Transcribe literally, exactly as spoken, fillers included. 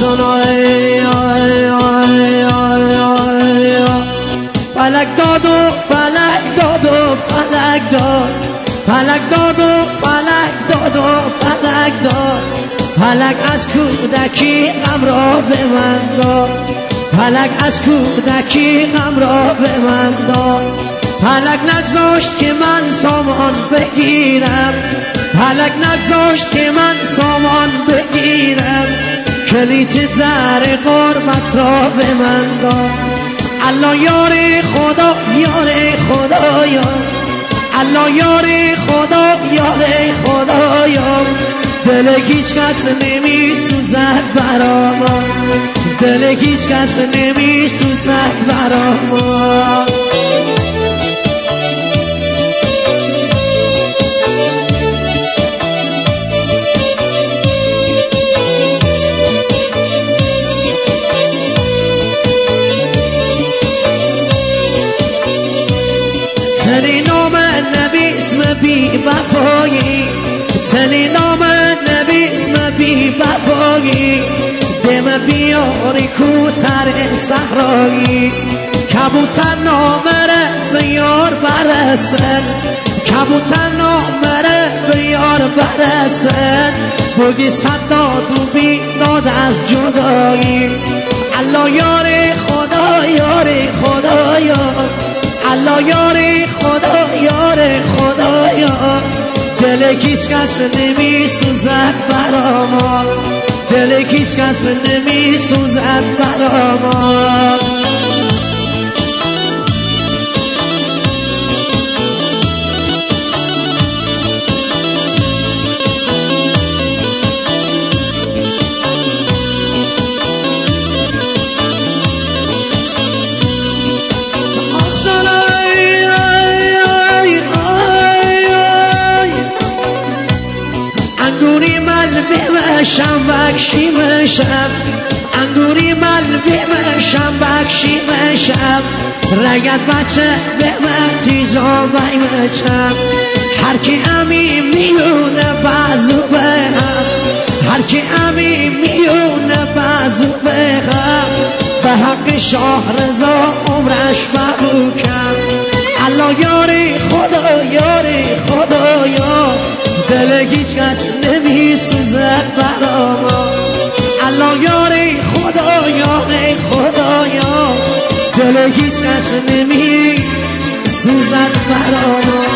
سنای فلک داد و فلک داد و فلک داد فلک داد و فلک داد و فلک داد فلک از کودکی غم را به من داد فلک از کودکی غم را به من داد فلک نگذاشت که من سامان بگیرم فلک نگذاشت که من سامان بگیرم کلید در غربت را به من داد الله یار خدا یار خدا یا الله یار خدا یار خدا یا دل هیچ کس نمی سوزد برا ما دل هیچ کس نمی سوزد برا ما تنی نام نبی اسم بی وفایی تنی نام نبی اسم بی وفایی دم بیاری کوتر صحرایی کبوتر نامره به یار برسن کبوتر نامره به یار برسن بگی صد داد و بی داد از جدایی الله یار خدا یار خدا یار الله یار خدا یار خدا یار دل هیچ کس نمی سوزد برا ما دل هیچ کس نمی سوزد برا ما انگوری مل بمشم بکشی مشم انگوری مل بمشم بکشی مشم رگت بچه بمتی جا بیمچم هر کی امی میونه بازو بهم هر کی امی میونه بازو بهم به حق شاه رضا عمرش مبروکم الله یاری خدا یاری خدا یار دل هیچ کس نمی سوزد برا ما الله یاری خدا یاری خدا یار دل هیچ کس نمی سوزد برا ما